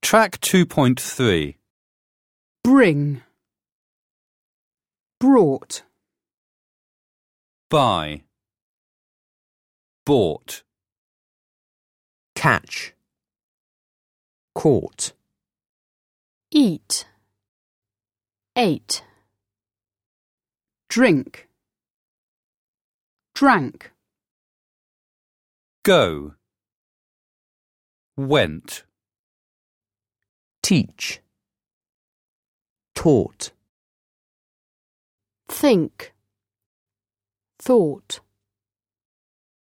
Track 2.3. Bring, brought, Buy. Bought. catch, caught, eat, ate, drink, drank, Go. Went. teach, taught. think, thought.